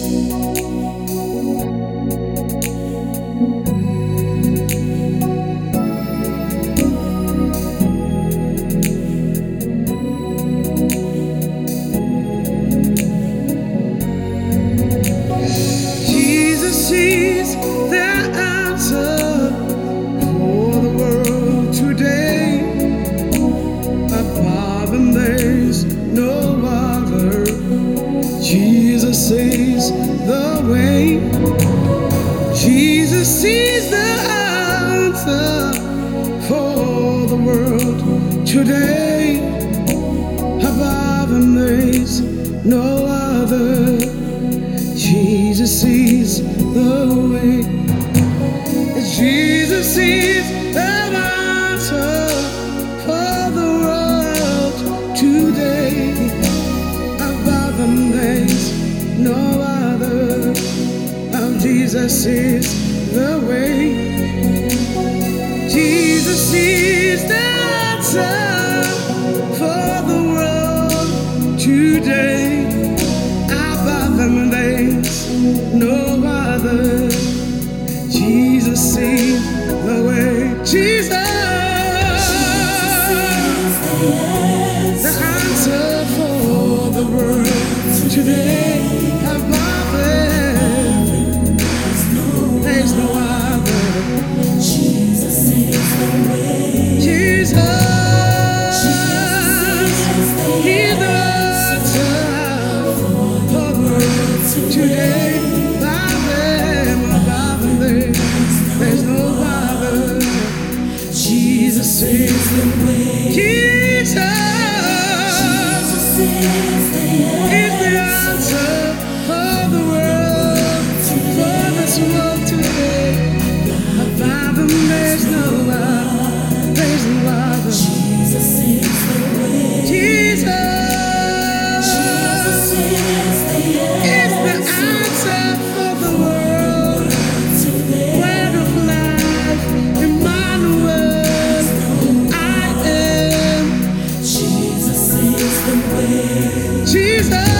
Jesus is the answer for the world today. Above him there's no other. Jesus is the way. Jesus is the answer for the world today. Above him there's no other. Jesus is the way. Jesus is the answer for the world today. Above him there's no other. Jesus is the way. Jesus is the answer for the world today. Above him there's no other. Jesus is the way. Jesus, the answer for the world today. Above him there's no other. Jesus is the way. Jesus, he's the answer for the world today. Above him there's no other. Jesus is the way. Jesus is the answer for the world, for this world today. Above him there's no other. There's no other. Jesus is the way. Jesus is the answer for the world. Word of life, Emmanuel, I am. Jesus is the way. Jesus.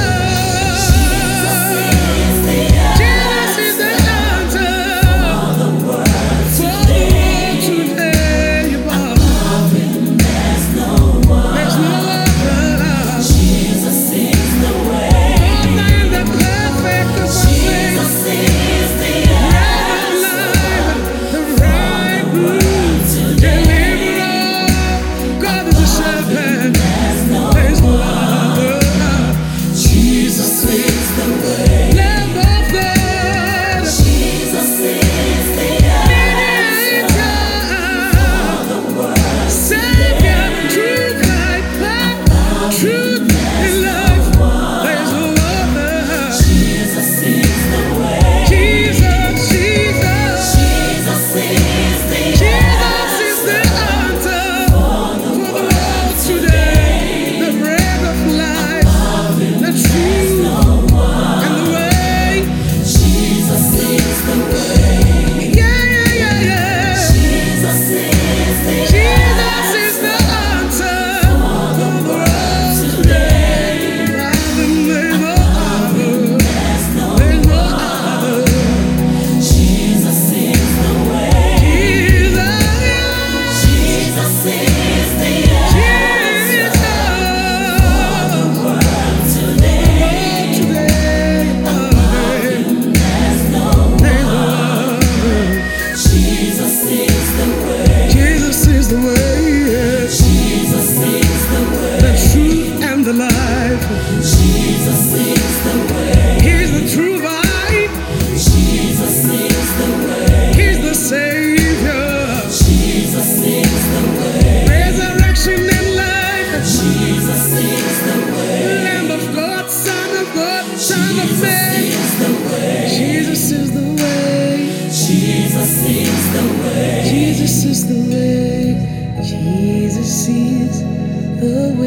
Jesus is the answer for the world today. Above him there's no other. Jesus is the way. All the perfect Jesus is the life, the right route, deliverer. God is a shepherd. There's no other. Jesus is the way. Lamb of God, Jesus is the mediator, Savior, truth, life, truth and life. There's no other. Jesus is the way. Jesus, Jesus, Jesus is the Jesus is the answer for the world today. The bread of life, the truth and the way. Jesus is the way. Yeah. Jesus is the Jesus is the answer for the world today. There's no other. There's no other. Jesus is the way. Jesus. Jesus is the Jesus. world today. There's no Jesus is the way. Jesus is the way, Jesus is the way. the truth and the life. Jesus is the way. He's the true vine. Jesus is the way. He's the Savior. Jesus is the way. Resurrection and life. Jesus is the way. Lamb of God, Son of God, Son of Jesus Man. is the way. Jesus is the way. Jesus is the way. Jesus is the way. Jesus is the